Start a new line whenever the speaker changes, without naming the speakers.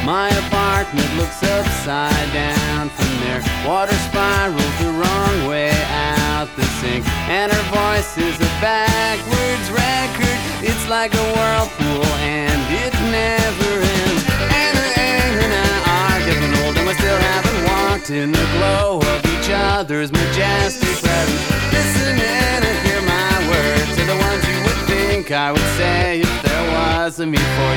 My apartment looks upside down from there. Water spirals the wrong way out the sink, and her voice is a backwards record. It's like a whirlpool and it never ends. And I are getting old and we still haven't walked in the glow of each other's majestic presence. Listen in and hear my words are the ones you would think I would say if there was a me for you.